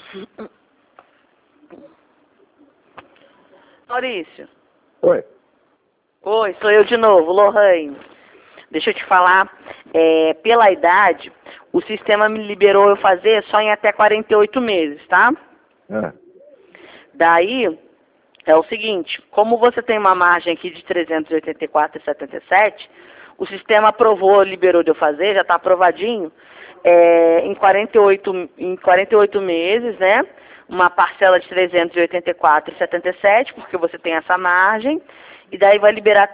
Maurício. Oi. Oi, sou eu de novo, Lohane. Deixa eu te falar, pela idade, o sistema me liberou eu fazer só em até 48 meses, tá? É. Daí, é o seguinte, como você tem uma margem aqui de 384,77, o sistema aprovou, liberou de eu fazer, já está aprovadinho, em 48 meses, né? Uma parcela de 384,77, porque você tem essa margem, e daí vai liberar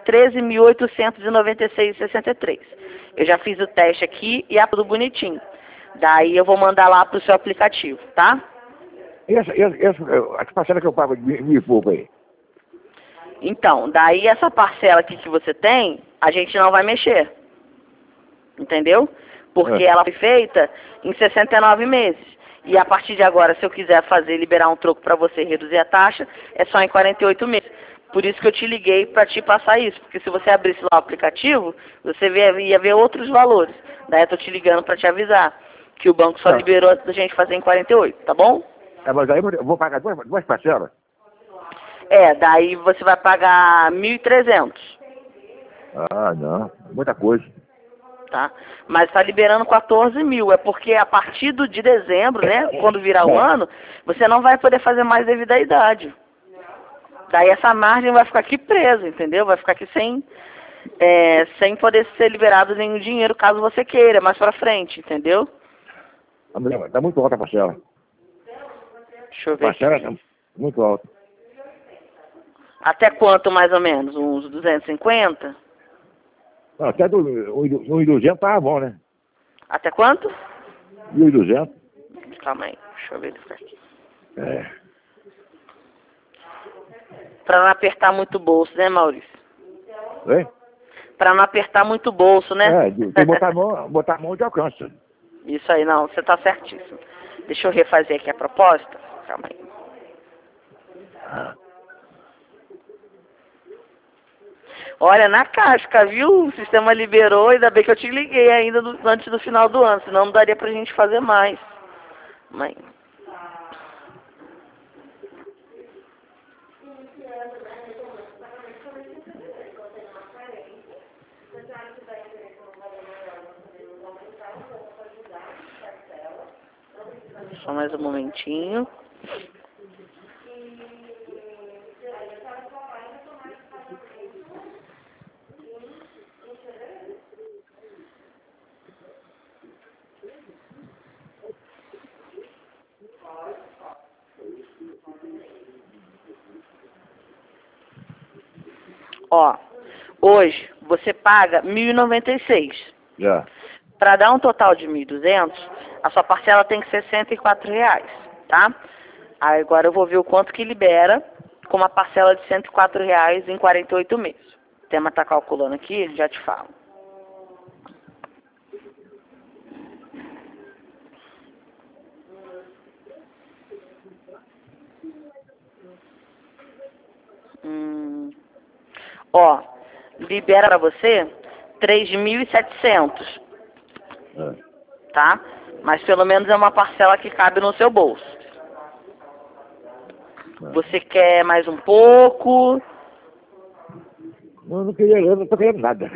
13.896,63. Eu já fiz o teste aqui e é tudo bonitinho. Daí eu vou mandar lá pro seu aplicativo, tá? E essa parcela que eu pago de mil e pouco aí? Então, daí essa parcela aqui que você tem, a gente não vai mexer. Entendeu? Porque ela foi feita em 69 meses. E a partir de agora, se eu quiser fazer, liberar um troco para você e reduzir a taxa, é só em 48 meses. Por isso que eu te liguei para te passar isso. Porque se você abrisse lá o aplicativo, você ia ver outros valores. Daí eu tô te ligando para te avisar que o banco só liberou da gente fazer em 48, tá bom? Mas aí eu vou pagar duas parcelas? Daí você vai pagar 1.300. Ah, não. Muita coisa. Tá? Mas está liberando 14 mil. É porque a partir de dezembro, né? Quando virar o ano, você não vai poder fazer mais devido à idade. Daí essa margem vai ficar aqui presa, entendeu? Vai ficar aqui sem poder ser liberado nenhum dinheiro, caso você queira, mais pra frente, entendeu? Tá muito alta a parcela. Deixa eu ver Parcela aqui. tá muito alta. Até quanto, mais ou menos? Uns 250? Não, até do 1.200 tá bom, né? Até quanto? 1.200. Calma aí, deixa eu ver isso aqui. É. Pra não apertar muito o bolso, né, Maurício? Oi? Pra não apertar muito o bolso, né? Tem que botar a mão de alcance. Isso aí, não, você tá certíssimo. Deixa eu refazer aqui a proposta. Calma aí. Olha, na casca, viu? O sistema liberou, ainda bem que eu te liguei ainda antes do final do ano, senão não daria pra gente fazer mais. Mãe. Só mais um momentinho. Ó, hoje você paga 1.096. Já. Para dar um total de 1.200, a sua parcela tem que ser R$ 104, tá? Aí agora eu vou ver o quanto que libera com uma parcela de R$ 104 em 48 meses. O tema tá calculando aqui, já te falo. Ó, libera para você 3.700, tá? Mas pelo menos é uma parcela que cabe no seu bolso. Você quer mais um pouco? Eu não tô querendo nada.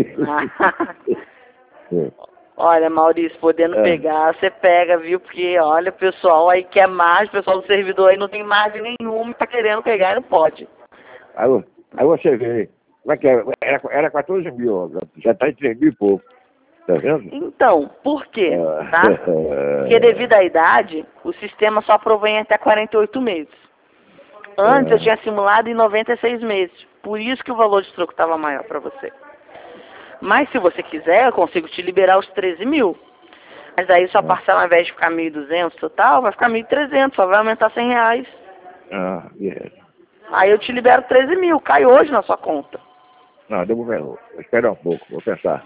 Olha, Maurício, podendo pegar, você pega, viu? Porque, olha, o pessoal aí quer mais, o pessoal do servidor aí não tem margem nenhuma, tá querendo pegar e não pode. Aí você vê, como é que é? Era 14 mil, já tá em 3 mil e pouco. Tá vendo? Então, por quê? Tá? Porque devido à idade, o sistema só provém até 48 meses. Antes eu tinha simulado em 96 meses. Por isso que o valor de troco estava maior para você. Mas se você quiser, eu consigo te liberar os 13 mil. Mas daí sua parcela, ao invés de ficar 1.200 total, vai ficar 1.300, só vai aumentar R$ 100. Aí eu te libero 13 mil, cai hoje na sua conta. Não, vou esperar um pouco, vou pensar.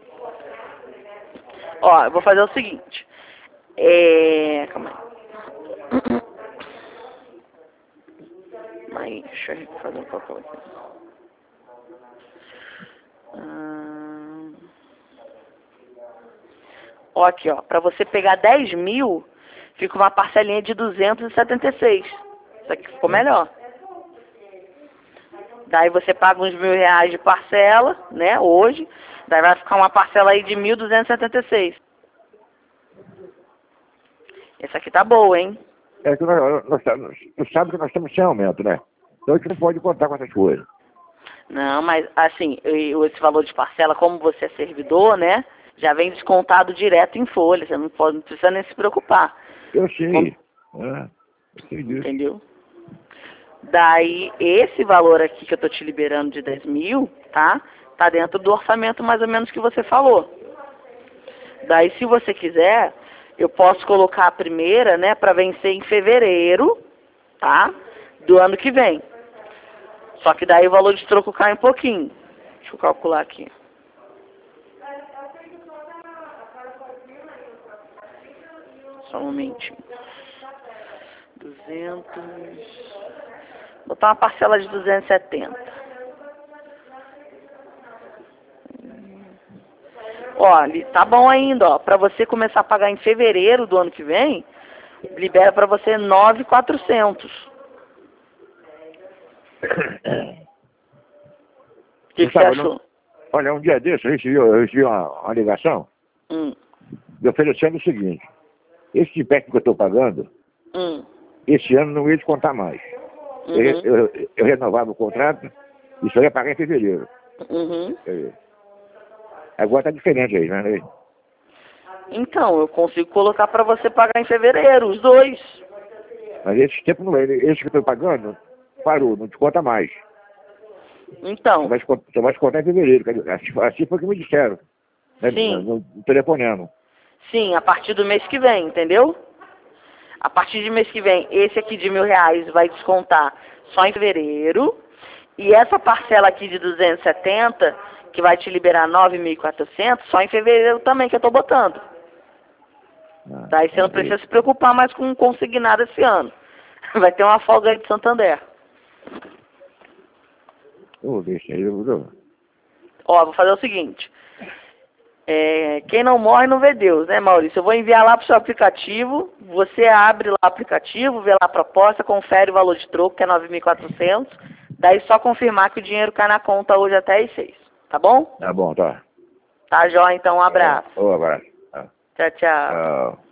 Ó, eu vou fazer o seguinte. Calma aí. Deixa eu fazer um pouco aqui. Ó, aqui, ó. Pra você pegar 10 mil, fica uma parcelinha de 276. Isso aqui ficou melhor. Daí você paga uns R$ 1.000 de parcela, né, hoje. Daí vai ficar uma parcela aí de 1.276. Essa aqui tá boa, hein? É que tu sabe que nós estamos sem aumento, né? Então a gente não pode contar com essas coisas. Não, mas assim, esse valor de parcela, como você é servidor, né, já vem descontado direto em folha. Você não precisa nem se preocupar. Eu sei. Eu sei disso. Entendeu? Daí, esse valor aqui que eu tô te liberando de 10 mil, tá? Tá dentro do orçamento mais ou menos que você falou. Daí, se você quiser, eu posso colocar a primeira, né, para vencer em fevereiro, tá? Do ano que vem. Só que daí o valor de troco cai um pouquinho. Deixa eu calcular aqui. Só um momentinho. 200... Botar uma parcela de 270. Olha, tá bom ainda, ó. Para você começar a pagar em fevereiro do ano que vem, libera para você 9.400. O que você achou? Olha, um dia desse eu recebi uma ligação me oferecendo o seguinte: esse empréstimo que eu estou pagando, esse ano não ia descontar mais. Eu renovava o contrato e só ia pagar em fevereiro. Agora tá diferente aí, né? Então, eu consigo colocar para você pagar em fevereiro, os dois. Mas esse tempo não é. Esse que eu estou pagando, parou, não desconta mais. Então. Só vai descontar em fevereiro. Assim foi o que me disseram. Né? Sim. No telefonema. Sim, a partir do mês que vem, entendeu? A partir de mês que vem, esse aqui de R$ 1.000 vai descontar só em fevereiro. E essa parcela aqui de 270, que vai te liberar 9.400, só em fevereiro também que eu tô botando. Daí você não precisa se preocupar mais com consignado esse ano. Vai ter uma folga aí de Santander. Deixa aí, eu... Ó, vou fazer o seguinte. Quem não morre não vê Deus, né, Maurício? Eu vou enviar lá pro seu aplicativo. Você abre lá o aplicativo, vê lá a proposta, confere o valor de troco, que é 9.400. Daí só confirmar que o dinheiro cai na conta hoje até às 6. Tá bom? Tá bom, tá. Tá, jóia, então um abraço. Um abraço. Tchau, tchau.